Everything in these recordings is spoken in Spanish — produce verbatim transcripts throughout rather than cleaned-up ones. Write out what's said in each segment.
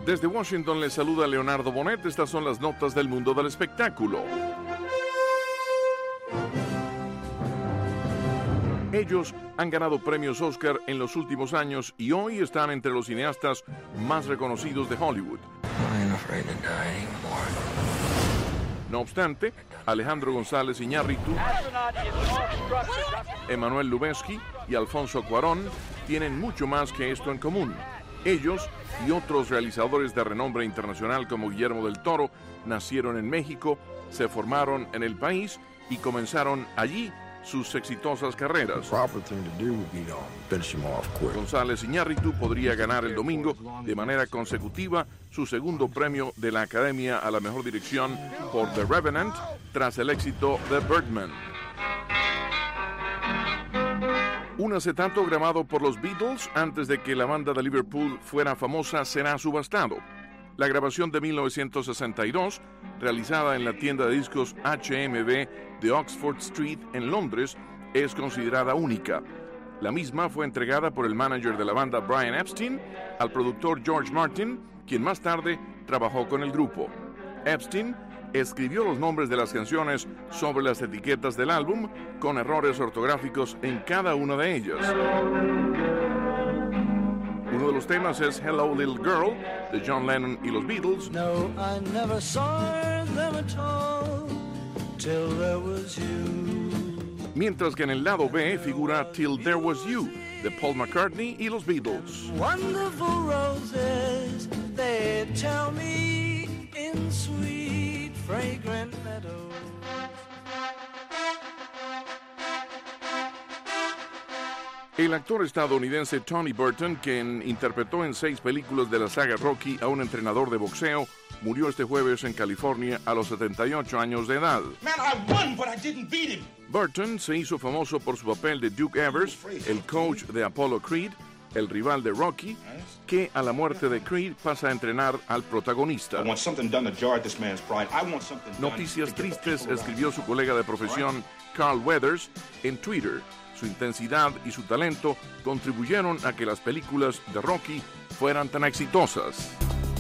Desde Washington les saluda Leonardo Bonet. Estas son las notas del mundo del espectáculo. Ellos han ganado premios Oscar en los últimos años y hoy están entre los cineastas más reconocidos de Hollywood. No obstante, Alejandro González Iñárritu, Emmanuel Lubezki y Alfonso Cuarón tienen mucho más que esto en común. Ellos y otros realizadores de renombre internacional como Guillermo del Toro nacieron en México, se formaron en el país y comenzaron allí sus exitosas carreras. González Iñárritu podría ganar el domingo de manera consecutiva su segundo premio de la Academia a la Mejor Dirección por The Revenant tras el éxito de Birdman. Un acetato grabado por los Beatles antes de que la banda de Liverpool fuera famosa será subastado. La grabación de mil novecientos sesenta y dos, realizada en la tienda de discos H M V de Oxford Street en Londres, es considerada única. La misma fue entregada por el manager de la banda Brian Epstein al productor George Martin, quien más tarde trabajó con el grupo. Epstein escribió los nombres de las canciones sobre las etiquetas del álbum con errores ortográficos en cada una de ellas. Uno de los temas es Hello Little Girl, de John Lennon y los Beatles. No, I never saw them at all, till there was you. Mientras que en el lado B figura Till There Was You, de Paul McCartney y los Beatles. Wonderful roses, they tell me, in sweet fragrant meadows. El actor estadounidense Tony Burton, quien interpretó en seis películas de la saga Rocky a un entrenador de boxeo, murió este jueves en California a los setenta y ocho años de edad. Man, I won, but I didn't beat him. Burton se hizo famoso por su papel de Duke Evers, el coach de Apollo Creed, el rival de Rocky, que a la muerte de Creed pasa a entrenar al protagonista. Noticias tristes, escribió su colega de profesión Carl Weathers en Twitter. Su intensidad y su talento contribuyeron a que las películas de Rocky fueran tan exitosas.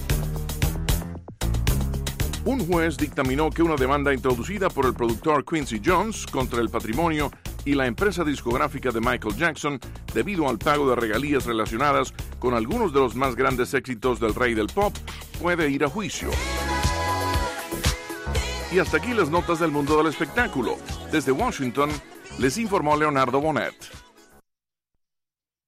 Un juez dictaminó que una demanda introducida por el productor Quincy Jones contra el patrimonio y la empresa discográfica de Michael Jackson debido al pago de regalías relacionadas con algunos de los más grandes éxitos del rey del pop puede ir a juicio. Y hasta aquí las notas del mundo del espectáculo. Desde Washington, les informó Leonardo Bonet.